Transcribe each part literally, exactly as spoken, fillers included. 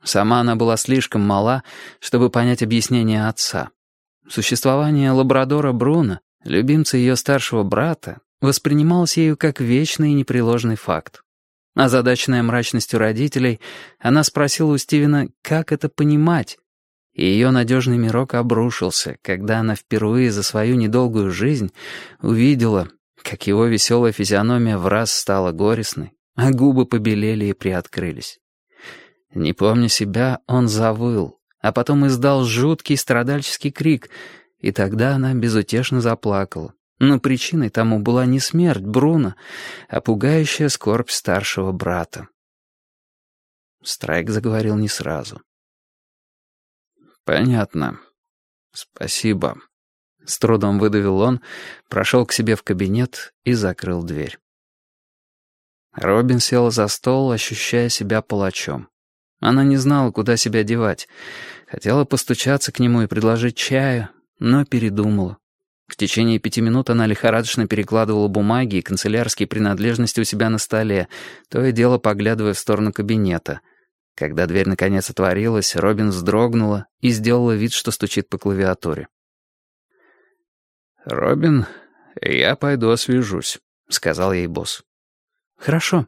Сама она была слишком мала, чтобы понять объяснение отца. Существование лабрадора Бруно, любимца ее старшего брата, воспринималось ею как вечный и непреложный факт. Озадаченная мрачностью родителей, она спросила у Стивена, как это понимать, и ее надежный мирок обрушился, когда она впервые за свою недолгую жизнь увидела, как его веселая физиономия враз стала горестной, а губы побелели и приоткрылись. Не помня себя, он завыл, а потом издал жуткий страдальческий крик, и тогда она безутешно заплакала. Но причиной тому была не смерть Бруно, а пугающая скорбь старшего брата. Страйк заговорил не сразу. «Понятно. Спасибо». С трудом выдавил он, прошел к себе в кабинет и закрыл дверь. Робин села за стол, ощущая себя палачом. Она не знала, куда себя девать. Хотела постучаться к нему и предложить чаю, но передумала. В течение пяти минут она лихорадочно перекладывала бумаги и канцелярские принадлежности у себя на столе, то и дело поглядывая в сторону кабинета. Когда дверь наконец отворилась, Робин вздрогнула и сделала вид, что стучит по клавиатуре. «Робин, я пойду освежусь», — сказал ей босс. «Хорошо».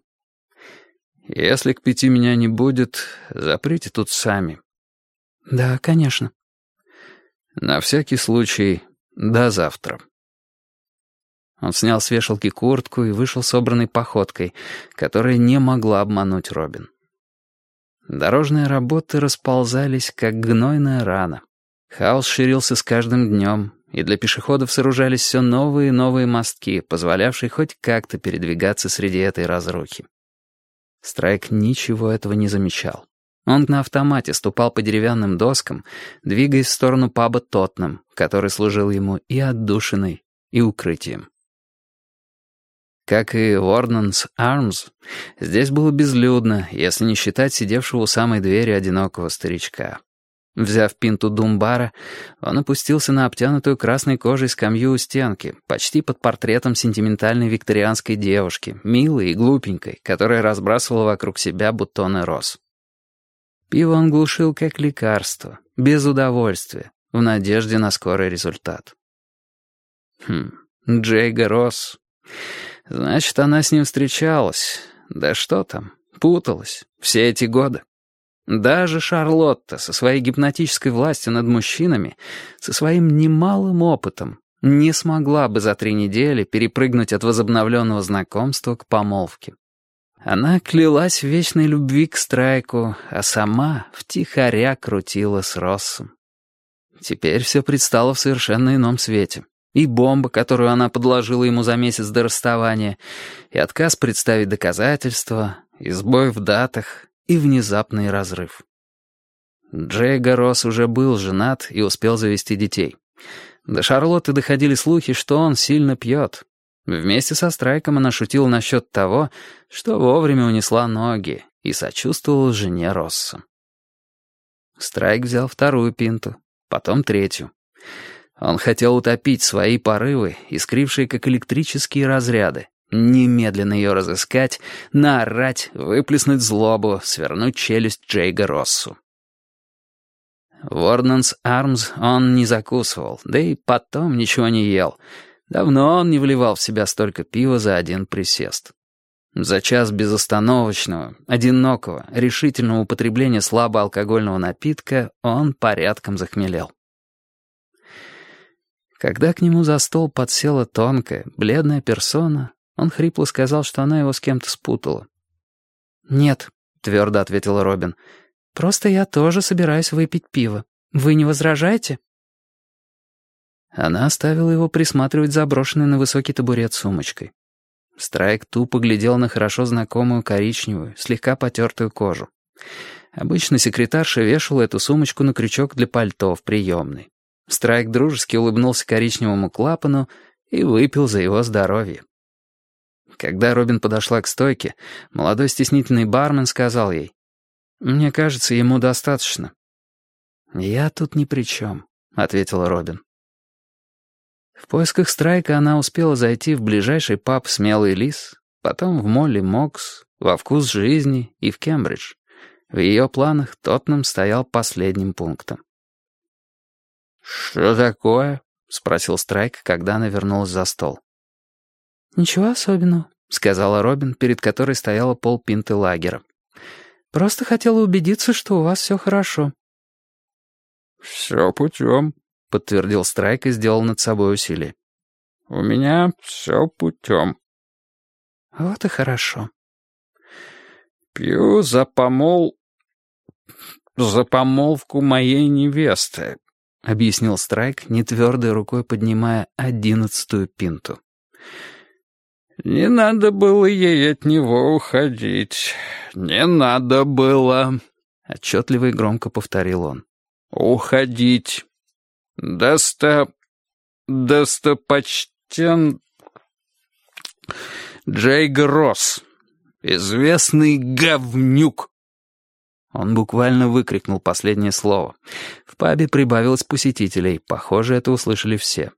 «Если к пяти меня не будет, заприте тут сами». «Да, конечно». «На всякий случай, до завтра». Он снял с вешалки куртку и вышел собранной походкой, которая не могла обмануть Робин. Дорожные работы расползались, как гнойная рана. Хаос ширился с каждым днем, и для пешеходов сооружались все новые и новые мостки, позволявшие хоть как-то передвигаться среди этой разрухи. Страйк ничего этого не замечал. Он на автомате ступал по деревянным доскам, двигаясь в сторону паба «Тоттенхэм», который служил ему и отдушиной, и укрытием. Как и Warden's Arms, здесь было безлюдно, если не считать сидевшего у самой двери одинокого старичка. Взяв пинту думбара, он опустился на обтянутую красной кожей скамью у стенки, почти под портретом сентиментальной викторианской девушки, милой и глупенькой, которая разбрасывала вокруг себя бутоны роз. Пиво он глушил как лекарство, без удовольствия, в надежде на скорый результат. Хм, Джейга Росс. Значит, она с ним встречалась. Да что там, путалась все эти годы. Даже Шарлотта со своей гипнотической властью над мужчинами, со своим немалым опытом, не смогла бы за три недели перепрыгнуть от возобновленного знакомства к помолвке. Она клялась в вечной любви к Страйку, а сама втихаря крутила с Россом. Теперь все предстало в совершенно ином свете. И бомба, которую она подложила ему за месяц до расставания, и отказ представить доказательства, и сбой в датах, и внезапный разрыв. Джейга Росс уже был женат и успел завести детей. До Шарлотты доходили слухи, что он сильно пьет. Вместе со Страйком она шутила насчет того, что вовремя унесла ноги, и сочувствовала жене Росса. Страйк взял вторую пинту, потом третью. Он хотел утопить свои порывы, искрившие как электрические разряды, немедленно ее разыскать, наорать, выплеснуть злобу, свернуть челюсть Джейга Россу. Warden's Arms он не закусывал, да и потом ничего не ел. Давно он не вливал в себя столько пива за один присест. За час безостановочного, одинокого, решительного употребления слабоалкогольного напитка он порядком захмелел. Когда к нему за стол подсела тонкая, бледная персона, он хрипло сказал, что она его с кем-то спутала. «Нет», — твердо ответила Робин, — «просто я тоже собираюсь выпить пиво. Вы не возражаете?» Она оставила его присматривать за брошенной на высокий табурет сумочкой. Страйк тупо глядел на хорошо знакомую коричневую, слегка потертую кожу. Обычно секретарша вешала эту сумочку на крючок для пальто в приемной. Страйк дружески улыбнулся коричневому клапану и выпил за его здоровье. Когда Робин подошла к стойке, молодой стеснительный бармен сказал ей: «Мне кажется, ему достаточно». «Я тут ни при чем», — ответила Робин. В поисках Страйка она успела зайти в ближайший паб «Смелый лис», потом в Молли Мокс, во «Вкус жизни» и в Кембридж. В ее планах Тоттенхэм стоял последним пунктом. «Что такое?» — спросил Страйк, когда она вернулась за стол. «Ничего особенного», — сказала Робин, перед которой стояла полпинты лагера. «Просто хотела убедиться, что у вас все хорошо». «Все путем», — подтвердил Страйк и сделал над собой усилие. «У меня все путем». «Вот и хорошо». «Пью за помол... за помолвку моей невесты», — объяснил Страйк, нетвердой рукой поднимая одиннадцатую пинту. «Не надо было ей от него уходить. Не надо было», — отчетливо и громко повторил он. «Уходить. Доста... достопочтен... Джей Гросс. Известный говнюк». Он буквально выкрикнул последнее слово. В пабе прибавилось посетителей. Похоже, это услышали все.